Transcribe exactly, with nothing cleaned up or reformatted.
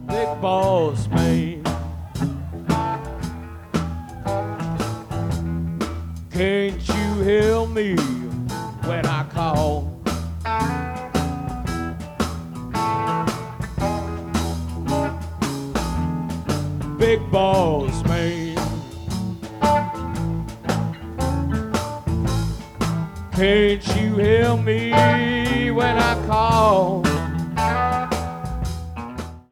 big boss man. Can't you help me when I call? Big boss man. Can't you help me when I call?